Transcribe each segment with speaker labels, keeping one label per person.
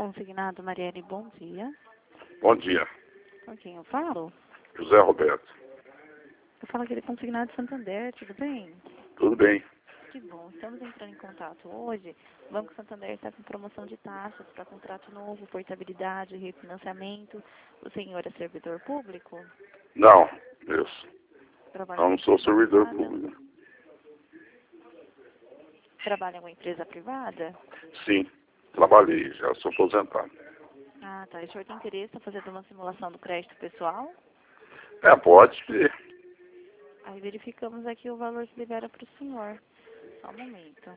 Speaker 1: Consignado Marielle, bom dia.
Speaker 2: Bom dia.
Speaker 1: Com quem eu falo?
Speaker 2: José Roberto.
Speaker 1: Eu falo aqui de Consignado Santander, tudo bem?
Speaker 2: Tudo bem?
Speaker 1: Que bom, estamos entrando em contato hoje. O Banco Santander está com promoção de taxas para contrato novo, portabilidade, refinanciamento. O senhor é servidor público?
Speaker 2: Não, isso.
Speaker 1: Trabalha
Speaker 2: Não
Speaker 1: em
Speaker 2: sou
Speaker 1: empresa
Speaker 2: servidor
Speaker 1: privada?
Speaker 2: público.
Speaker 1: Trabalha em uma empresa privada?
Speaker 2: Sim, trabalhei, já sou aposentado.
Speaker 1: Ah, tá. E o senhor tem interesse em fazer uma simulação do crédito pessoal?
Speaker 2: Pode ser.
Speaker 1: Aí verificamos aqui o valor que libera para o senhor. Só um momento.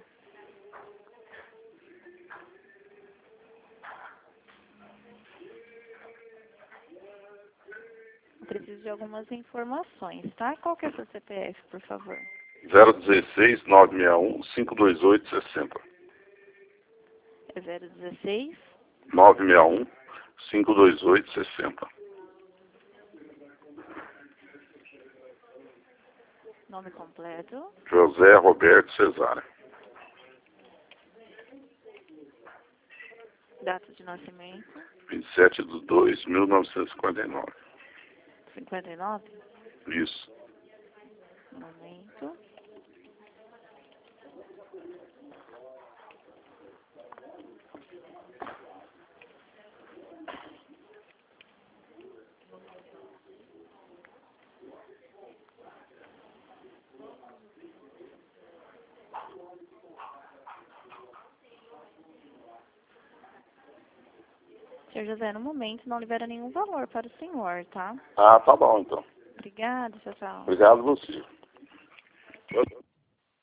Speaker 1: Eu preciso de algumas informações, tá? Qual que é o seu CPF, por favor?
Speaker 2: 016 961 528 60.
Speaker 1: É 016?
Speaker 2: 961 528 60.
Speaker 1: Nome completo?
Speaker 2: José Roberto Cesário.
Speaker 1: Data de nascimento?
Speaker 2: 27/2/1959.
Speaker 1: 59?
Speaker 2: Isso.
Speaker 1: Um momento. Senhor José, no momento não libera nenhum valor para o senhor, tá?
Speaker 2: Tá bom então.
Speaker 1: Obrigada, tchau, tchau.
Speaker 2: Obrigado a você.